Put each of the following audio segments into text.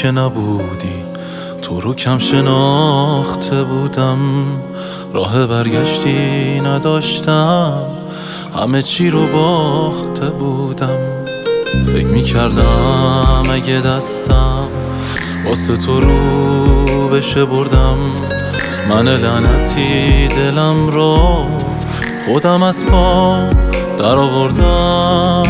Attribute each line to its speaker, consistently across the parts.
Speaker 1: که نبودی تو رو کم شناخته بودم، راه برگشتی نداشتم، همه چی رو باخته بودم. فکر میکردم اگه دستم واسه تو رو بشه بردم، من لعنتی دلم رو خودم از پا در آوردم.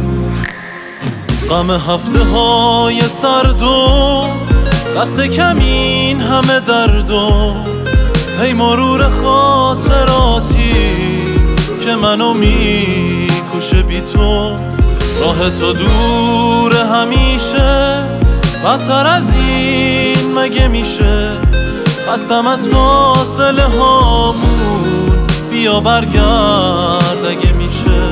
Speaker 1: غم هفته های سرد و دست کمین همه درد و هی مرور خاطراتی که منو میکشه بی تو. راه تو دور همیشه، بدتر از این مگه میشه؟ خستم از فاصله هامون، بیا برگرد اگه میشه.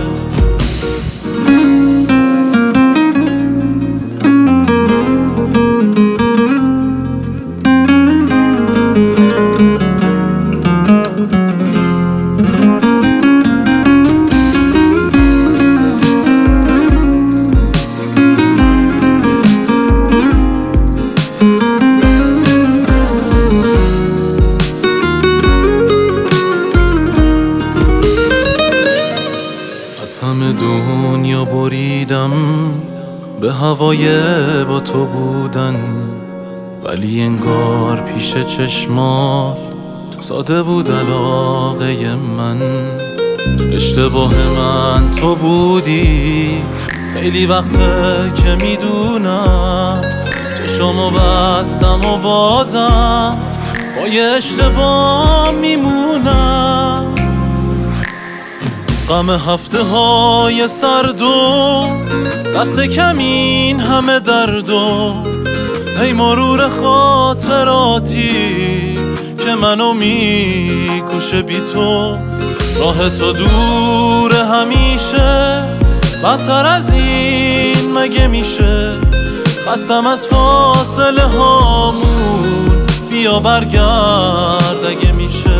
Speaker 1: از همه دنیا بریدم به هوای با تو بودن، ولی انگار پیش چشمات ساده بود علاقه من. اشتباه من تو بودی، خیلی وقته که میدونم، چشمو بستم و بازم با یه اشتباه میمونم. غم هفته های سرد و دست کمین همه درد و هی مرور خاطراتی که منو میکشه بی تو. راه تو دور همیشه، بدتر از این مگه میشه؟ خستم از فاصله هامون، بیا برگرد اگه میشه.